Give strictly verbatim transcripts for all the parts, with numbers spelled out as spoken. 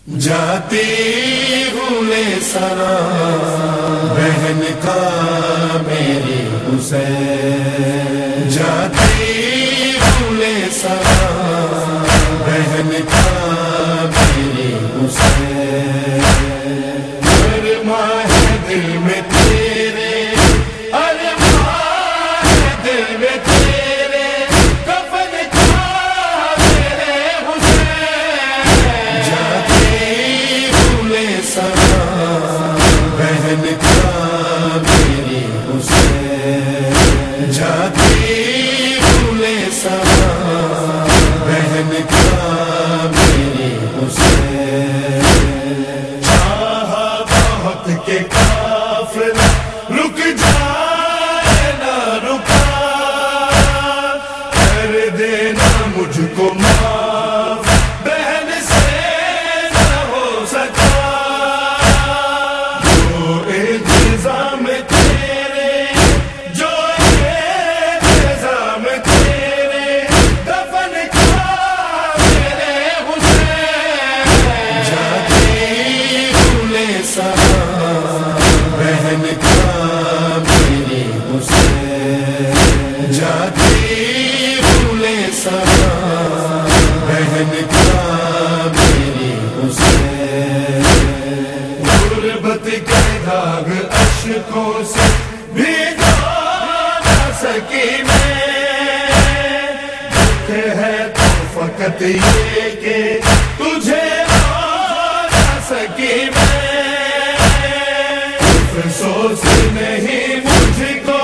جاتی ہوں لے سلام بہن کا میری حسین، جاتی ہوں لے سلام بہن کا میری حسین، ارمان ہے دل میں تیرے، ارمان ہے دل میں تیرے، کفن کا میرے حسین، جاتی ہوں لے سلام بہن کا میری حسین، جاتی ہوں لے سلام بہن کا میری حسین، چاہا بہت کے کافر رک جائے نہ رکا، کر دینا مجھ کو معاف بہن سے نہ ہو سکا، جو التزام تیرے، جو التزام تیرے، دفن کا میرے حسین، جاتی ہوں لے سلام بہن کا میری حسین، جاتی ہوں لے سلام بہن کا میری حسین، غربت کے داغ اشکوں سے بھیگا نہ سکی میں، دکھ ہے تو فقط یہ کہ تجھے آ نہ سکی میں، افسوس نہیں مجھ کو،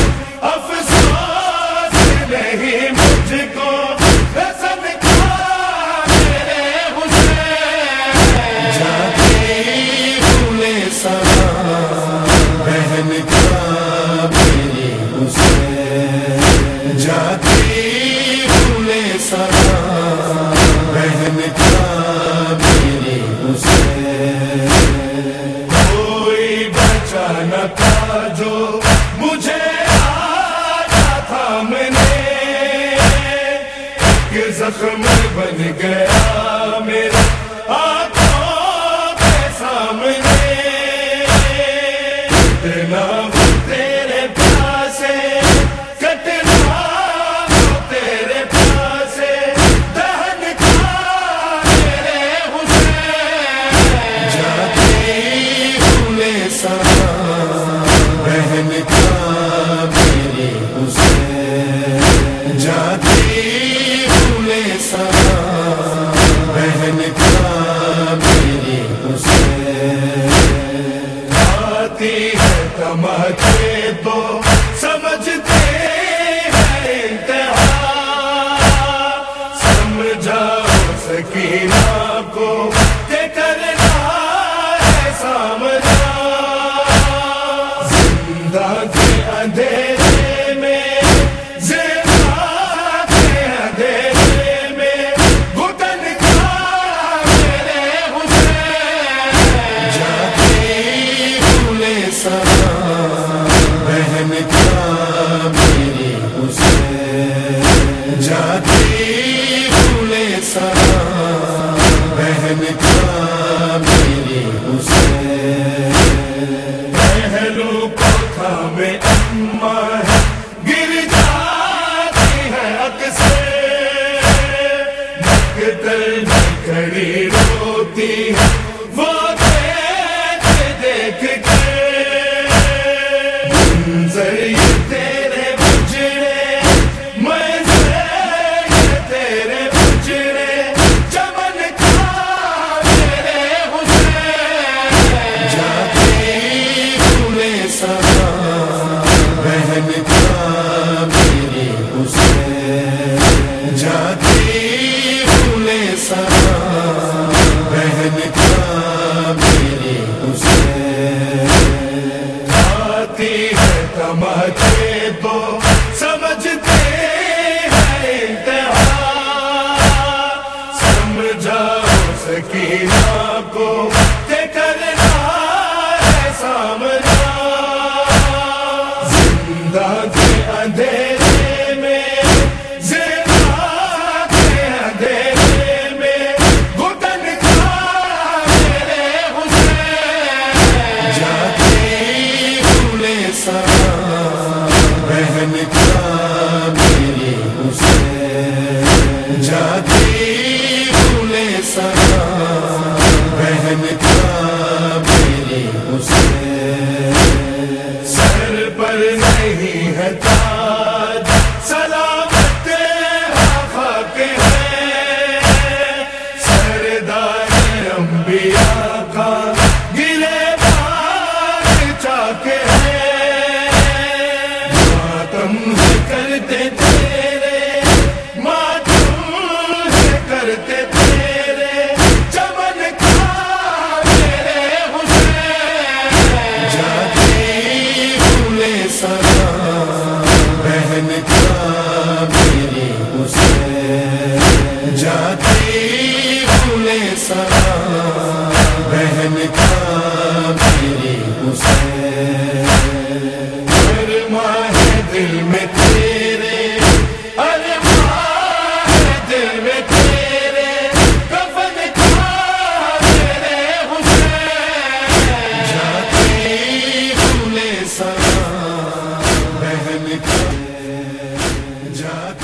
افسوس نہیں مجھ کو، رسم کا میرے حسین، جاتی ہوں لے سلام بہن کا میری حسین، جاتی ہوں لے سلام بہن کا میری حسین، کوئی بچا نہ تھا جو مجھے آیا تھا میں نے، کہ زخم بن گیا میرے آنکھوں کے سامنے، کٹنا وہ تیرے پیاسے، کٹنا وہ تیرے پیاسے، دہن کا میرے حسین، جاتی ہوں لے سلام بہن کا میری حسین، جاتی ہوں لے سلام بہن کا میری حسین، آتی ہے تماچے تو سمجھتے ہیں انتہا، سمجھاؤ سکینہ کو کہ کرنا ہے سامنا، زندہ کے اندھیرے میں، زندہ کے اندھیرے میں، گھٹن کا میرے حسین، جاتی ہوں لے سلام بہن کا میری حسین، جاتی ہوں لے سلام بہن کا میری حسین، پہلو کو تھامے اماں ہے، گر جاتی ہے اکثر، مقتل میں کھڑی روتی ہے وہ دیکھ دیکھ کے، منظر یہ تیرے بجڑے، منظر یہ تیرے بجڑے، چمن کا میرے حسین، جاتی ہوں لے سلام بہن کا میری حسین، جاتی ہوں لے سلام بہن کا میری حسین، آتی ہے تماچے تو سمجھتے ہیں انتہا، سمجھاؤ سکینہ کو کہ کرنا ہے سامنا، زندہ کے اندھیرے میں، زندہ کے اندھیرے میں، گھٹن کا بھی آقا گرے بار چاکے ہیں، ماتم سے کرتے تیرے، ماتم سے کرتے تیرے، چمن کا میرے حسین، جاتی بھولے سلام بہن کا میرے حسین، جاتی بھولے سلام بہن کا میرے حسین، ارماں ہے دل میں تیرے، ارماں ہے دل میں تیرے، کفن کا میرے حسین، جاتی بھولے سلام بہن کا، جاتی